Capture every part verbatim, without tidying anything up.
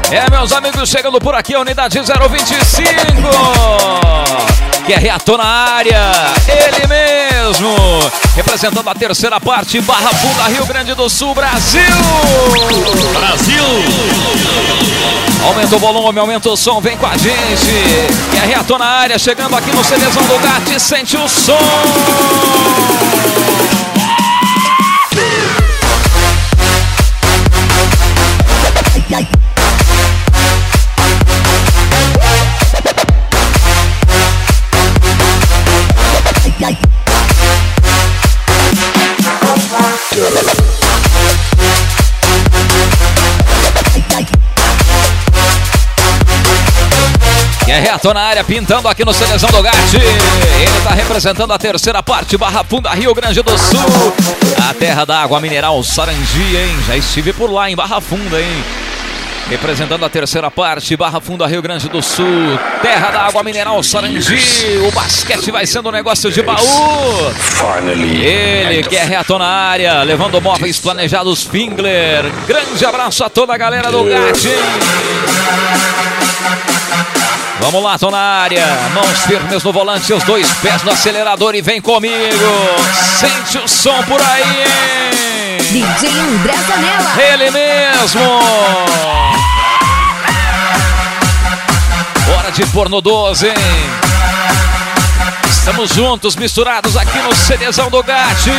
É, meus amigos, chegando por aqui a unidade zero vinte e cinco. Que é reator na área, ele mesmo, representando a terceira parte, Barra Funda, Rio Grande do Sul, Brasil! Brasil! Aumenta o volume, aumenta o som, vem com a gente. Que é reator na área, chegando aqui no CDzão do Gatti, sente o som! Que é reator na área, pintando aqui no CDzão do Gatti. Ele está representando a terceira parte, Barra Funda, Rio Grande do Sul. A terra da água mineral Sarandi, hein? Já estive por lá em Barra Funda, hein? Representando a terceira parte, Barra Funda, Rio Grande do Sul. Terra da água mineral Sarandi. O basquete vai sendo um negócio de baú. Ele que é reator na área, levando móveis planejados Fingler. Grande abraço a toda a galera do Gatti. Vamos lá, tô na área, mãos firmes no volante, os dois pés no acelerador e vem comigo. Sente o som por aí, hein? D J André Zanella. Ele mesmo. Hora de pôr no doze, hein? Estamos juntos, misturados aqui no CDzão do Gatti.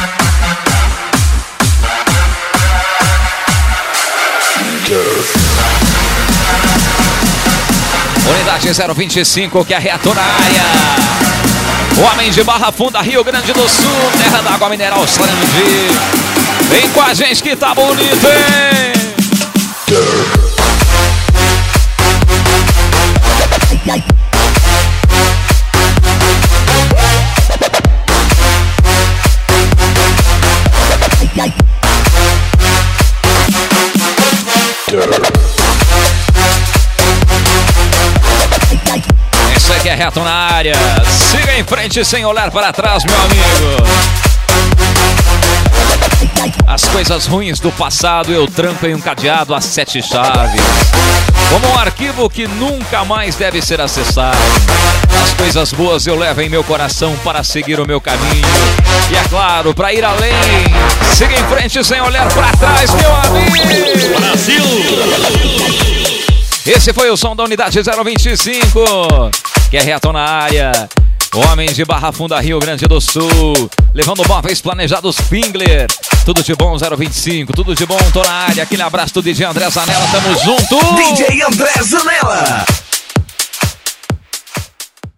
Unidade zero vinte e cinco, que é reator na área. O homem de Barra Funda, Rio Grande do Sul, terra da água mineral Sarandi. Vem com a gente que tá bonito, hein? Esse aqui é reto na área. Siga em frente sem olhar para trás, meu amigo. As coisas ruins do passado eu tranco em um cadeado a sete chaves, como um arquivo que nunca mais deve ser acessado. As coisas boas eu levo em meu coração para seguir o meu caminho. E é claro, para ir além. Siga em frente sem olhar para trás, meu amigo. Brasil! Esse foi o som da unidade zero vinte e cinco, que é reto na área. Homens de Barra Funda, Rio Grande do Sul, levando móveis planejados Fingler. Tudo de bom, zero vinte e cinco, tudo de bom, tô na área. Aquele abraço do D J André Zanella, tamo junto. D J André Zanella.